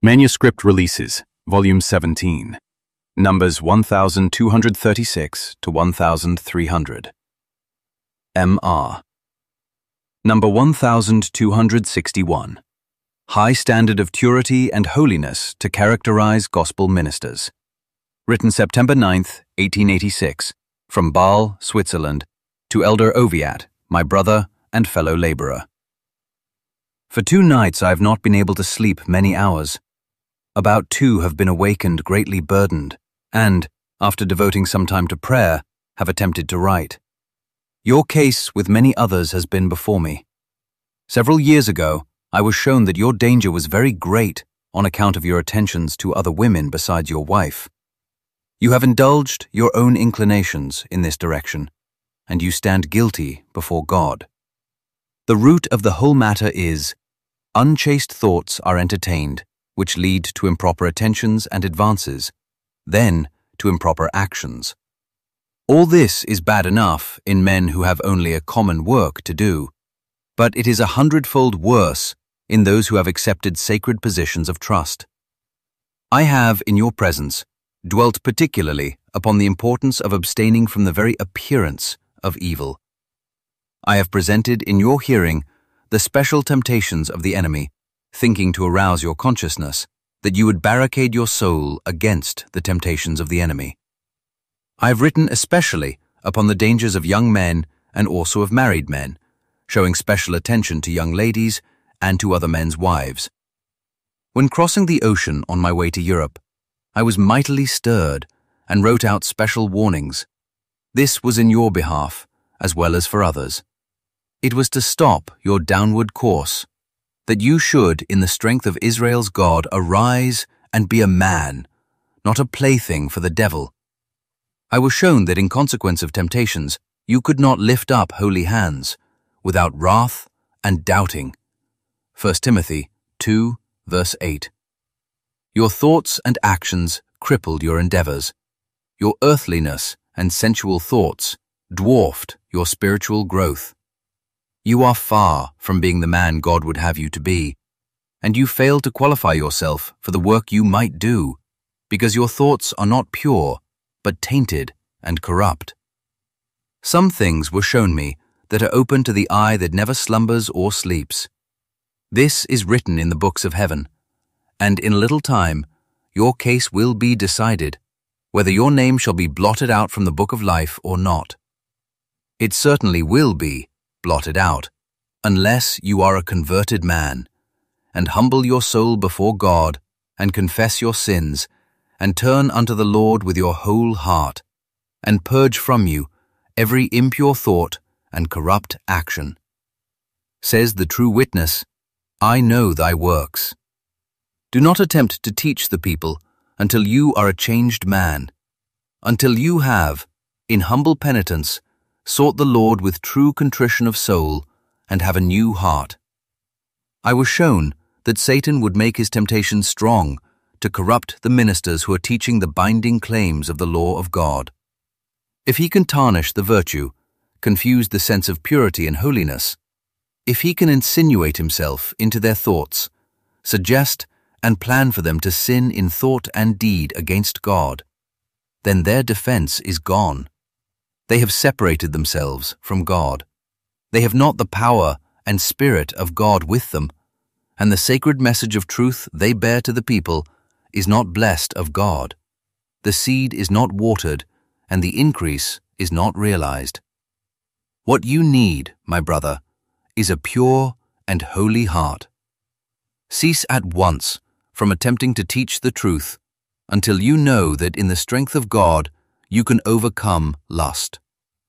Manuscript Releases, Volume 17, Numbers 1236 to 1300. M.R. Number 1261. High Standard of Purity and Holiness to Characterize Gospel Ministers. Written September 9th, 1886, from Basel, Switzerland, to Elder Oviatt, my brother and fellow laborer. For 2 nights I have not been able to sleep many hours. About 2 have been awakened greatly burdened, and, after devoting some time to prayer, have attempted to write. Your case with many others has been before me. Several years ago, I was shown that your danger was very great on account of your attentions to other women besides your wife. You have indulged your own inclinations in this direction, and you stand guilty before God. The root of the whole matter is, unchaste thoughts are entertained, which lead to improper attentions and advances, then to improper actions. All this is bad enough in men who have only a common work to do, but it is 100-fold worse in those who have accepted sacred positions of trust. I have, in your presence, dwelt particularly upon the importance of abstaining from the very appearance of evil. I have presented in your hearing the special temptations of the enemy, thinking to arouse your consciousness that you would barricade your soul against the temptations of the enemy. I have written especially upon the dangers of young men and also of married men, showing special attention to young ladies and to other men's wives. When crossing the ocean on my way to Europe, I was mightily stirred and wrote out special warnings. This was in your behalf, as well as for others. It was to stop your downward course, that you should, in the strength of Israel's God, arise and be a man, not a plaything for the devil. I was shown that in consequence of temptations, you could not lift up holy hands, without wrath and doubting. 1 Timothy 2, verse 8. Your thoughts and actions crippled your endeavors. Your earthliness and sensual thoughts dwarfed your spiritual growth. You are far from being the man God would have you to be, and you fail to qualify yourself for the work you might do, because your thoughts are not pure, but tainted and corrupt. Some things were shown me that are open to the eye that never slumbers or sleeps. This is written in the books of heaven, and in a little time your case will be decided, whether your name shall be blotted out from the book of life or not. It certainly will be blotted out, unless you are a converted man, and humble your soul before God, and confess your sins, and turn unto the Lord with your whole heart, and purge from you every impure thought and corrupt action. Says the true witness, I know thy works. Do not attempt to teach the people until you are a changed man, until you have, in humble penitence, sought the Lord with true contrition of soul, and have a new heart. I was shown that Satan would make his temptation strong to corrupt the ministers who are teaching the binding claims of the law of God. If he can tarnish the virtue, confuse the sense of purity and holiness, if he can insinuate himself into their thoughts, suggest and plan for them to sin in thought and deed against God, then their defense is gone. They have separated themselves from God. They have not the power and spirit of God with them, and the sacred message of truth they bear to the people is not blessed of God. The seed is not watered, and the increase is not realized. What you need, my brother, is a pure and holy heart. Cease at once from attempting to teach the truth until you know that in the strength of God you can overcome lust.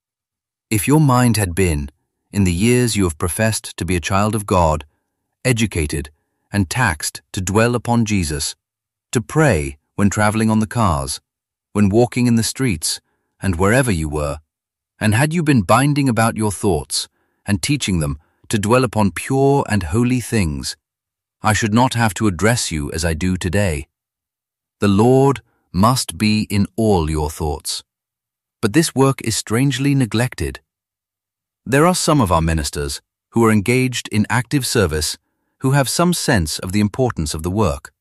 If your mind had been, in the years you have professed to be a child of God, educated and taxed to dwell upon Jesus, to pray when traveling on the cars, when walking in the streets, and wherever you were, and had you been binding about your thoughts and teaching them to dwell upon pure and holy things, I should not have to address you as I do today. The Lord must be in all your thoughts. But this work is strangely neglected. There are some of our ministers who are engaged in active service who have some sense of the importance of the work.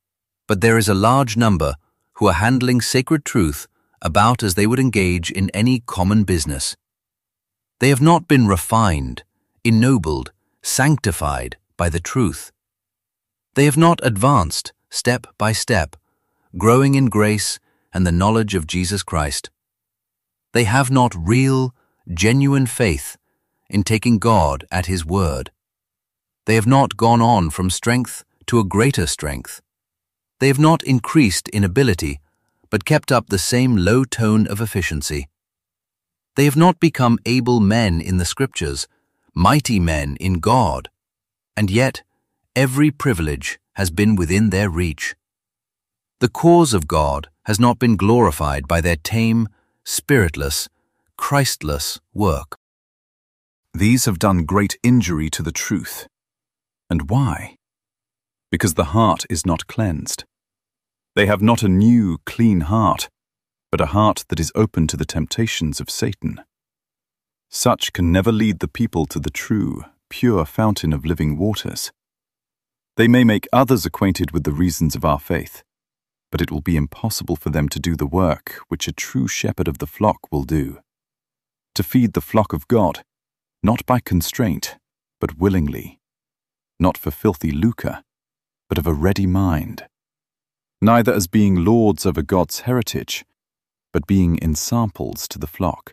But there is a large number who are handling sacred truth about as they would engage in any common business. They have not been refined, ennobled, sanctified by the truth. They have not advanced step by step, growing in grace and the knowledge of Jesus Christ. They have not real, genuine faith in taking God at His word. They have not gone on from strength to a greater strength. They have not increased in ability, but kept up the same low tone of efficiency. They have not become able men in the Scriptures, mighty men in God, and yet every privilege has been within their reach. The cause of God has not been glorified by their tame, spiritless, Christless work. These have done great injury to the truth. And why? Because the heart is not cleansed. They have not a new, clean heart, but a heart that is open to the temptations of Satan. Such can never lead the people to the true, pure fountain of living waters. They may make others acquainted with the reasons of our faith, but it will be impossible for them to do the work which a true shepherd of the flock will do. To feed the flock of God, not by constraint, but willingly, not for filthy lucre, but of a ready mind, neither as being lords over God's heritage, but being ensamples to the flock.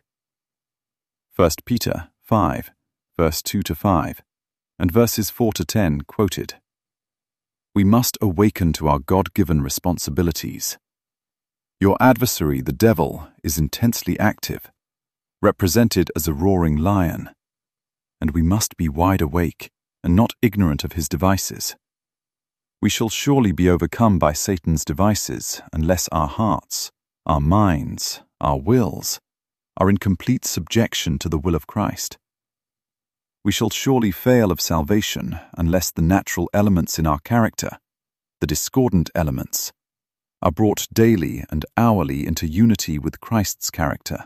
1 Peter 5, verse 2-5, and verses 4-10 quoted. We must awaken to our God-given responsibilities. Your adversary, the devil, is intensely active, represented as a roaring lion, and we must be wide awake and not ignorant of his devices. We shall surely be overcome by Satan's devices unless our hearts, our minds, our wills are in complete subjection to the will of Christ. We shall surely fail of salvation unless the natural elements in our character, the discordant elements, are brought daily and hourly into unity with Christ's character.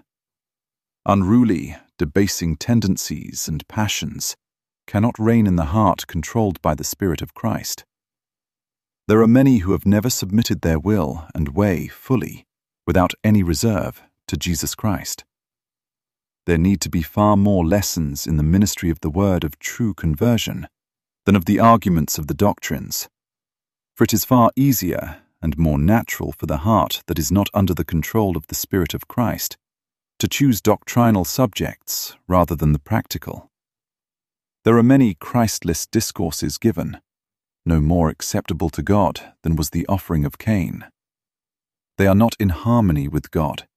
Unruly, debasing tendencies and passions cannot reign in the heart controlled by the Spirit of Christ. There are many who have never submitted their will and way fully, without any reserve, to Jesus Christ. There need to be far more lessons in the ministry of the word of true conversion than of the arguments of the doctrines, for it is far easier and more natural for the heart that is not under the control of the Spirit of Christ to choose doctrinal subjects rather than the practical. There are many Christless discourses given, no more acceptable to God than was the offering of Cain. They are not in harmony with God.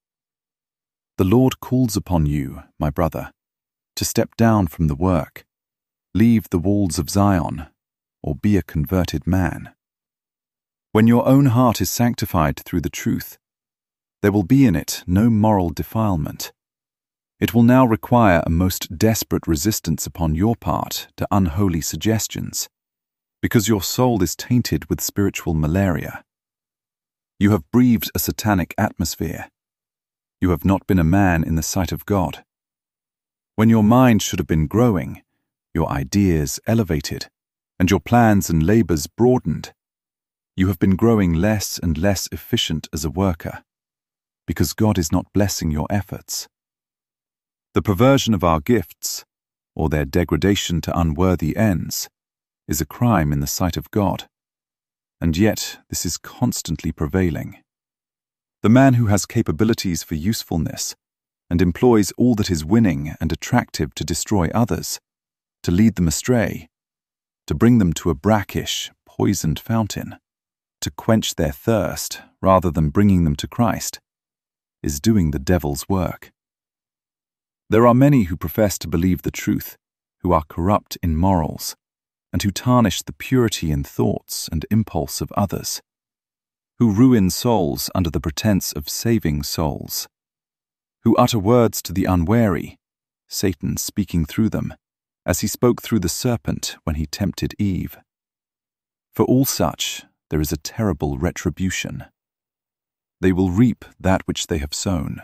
The Lord calls upon you, my brother, to step down from the work, leave the walls of Zion, or be a converted man. When your own heart is sanctified through the truth, there will be in it no moral defilement. It will now require a most desperate resistance upon your part to unholy suggestions, because your soul is tainted with spiritual malaria. You have breathed a satanic atmosphere. You have not been a man in the sight of God. When your mind should have been growing, your ideas elevated, and your plans and labors broadened, you have been growing less and less efficient as a worker, because God is not blessing your efforts. The perversion of our gifts, or their degradation to unworthy ends, is a crime in the sight of God, and yet this is constantly prevailing. The man who has capabilities for usefulness and employs all that is winning and attractive to destroy others, to lead them astray, to bring them to a brackish, poisoned fountain, to quench their thirst rather than bringing them to Christ, is doing the devil's work. There are many who profess to believe the truth, who are corrupt in morals, and who tarnish the purity in thoughts and impulse of others, who ruin souls under the pretense of saving souls, who utter words to the unwary, Satan speaking through them, as he spoke through the serpent when he tempted Eve. For all such there is a terrible retribution. They will reap that which they have sown.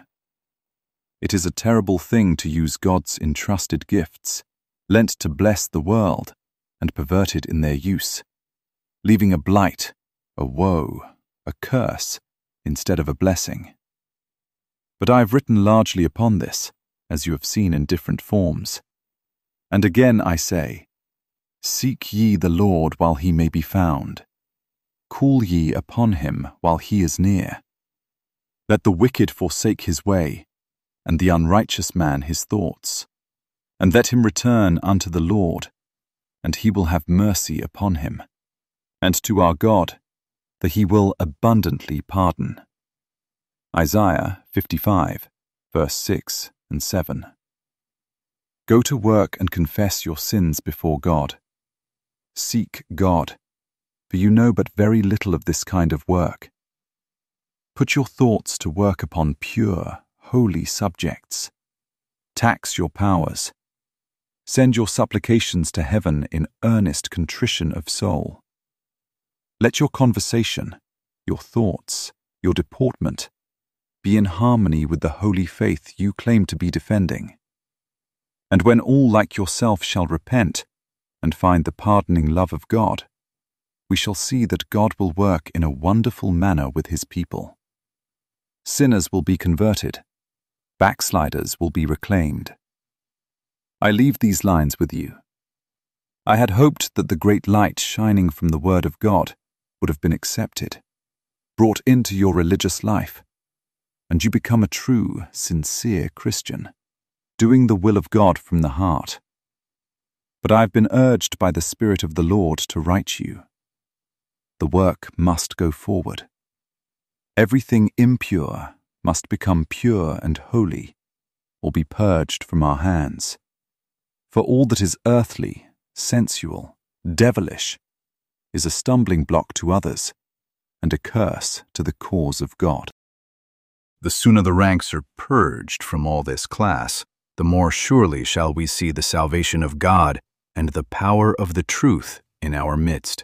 It is a terrible thing to use God's entrusted gifts, lent to bless the world, and perverted in their use, leaving a blight, a woe, a curse instead of a blessing. But I have written largely upon this, as you have seen in different forms. And again I say, seek ye the Lord while he may be found. Call ye upon him while he is near. Let the wicked forsake his way, and the unrighteous man his thoughts. And let him return unto the Lord, and he will have mercy upon him. And to our God, for he will abundantly pardon. Isaiah 55, verse 6 and 7. Go to work and confess your sins before God. Seek God, for you know but very little of this kind of work. Put your thoughts to work upon pure, holy subjects. Tax your powers. Send your supplications to heaven in earnest contrition of soul. Let your conversation, your thoughts, your deportment, be in harmony with the holy faith you claim to be defending. And when all like yourself shall repent and find the pardoning love of God, we shall see that God will work in a wonderful manner with his people. Sinners will be converted, backsliders will be reclaimed. I leave these lines with you. I had hoped that the great light shining from the Word of God would have been accepted, brought into your religious life, and you become a true, sincere Christian, doing the will of God from the heart. But I have been urged by the Spirit of the Lord to write you. The work must go forward. Everything impure must become pure and holy, or be purged from our hands. For all that is earthly, sensual, devilish, is a stumbling block to others, and a curse to the cause of God. The sooner the ranks are purged from all this class, the more surely shall we see the salvation of God and the power of the truth in our midst.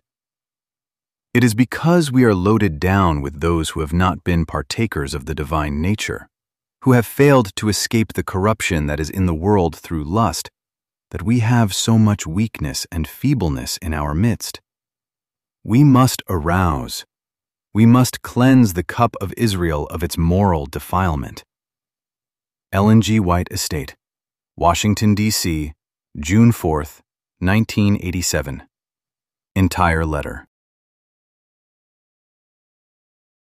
It is because we are loaded down with those who have not been partakers of the divine nature, who have failed to escape the corruption that is in the world through lust, that we have so much weakness and feebleness in our midst. We must arouse. We must cleanse the cup of Israel of its moral defilement. Ellen G. White Estate, Washington, D.C., June 4th, 1987. Entire letter.